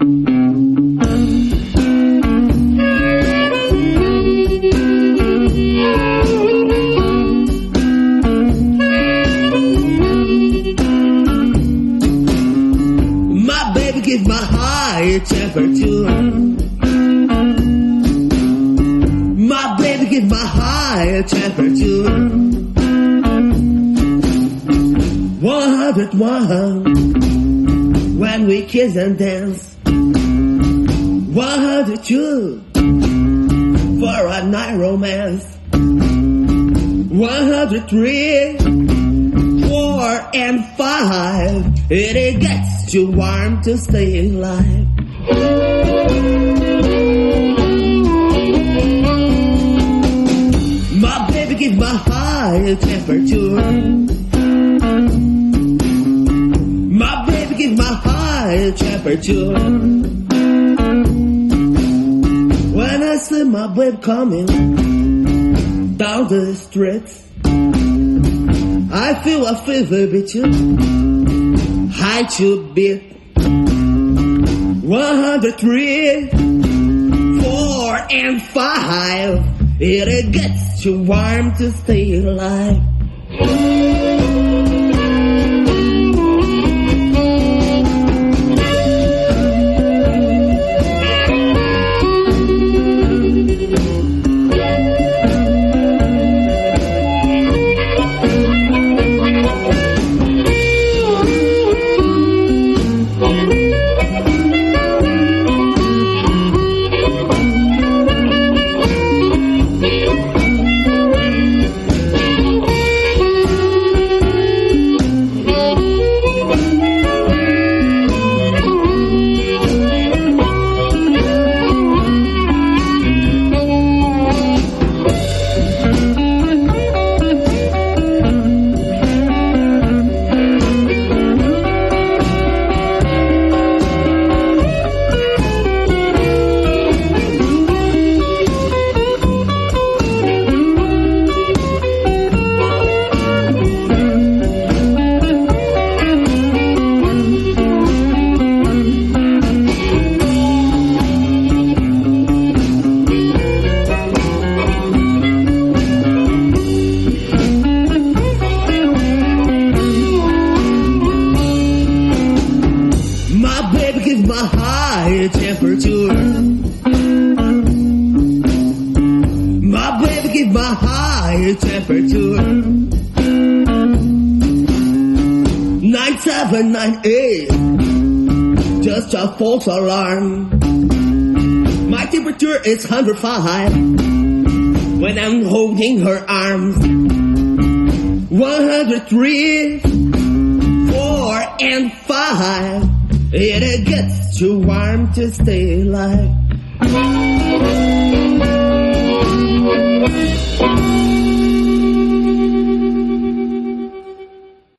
Give my high temperature. My baby give my high temperature. 101 when we kiss and dance. 102 for a night romance. 103, 4 and 5. It gets too warm to stay alive. My baby gives my high temperature. My baby gives my high temperature. When I see my baby coming down the street, I feel a fever between high to beat. 103, 4 and 5. It gets too warm to stay alive. My high temperature. My baby give my high temperature. 9798, just a false alarm. My temperature is 105 when I'm holding her arms. 103, 4 and 5. It gets too warm to stay alive.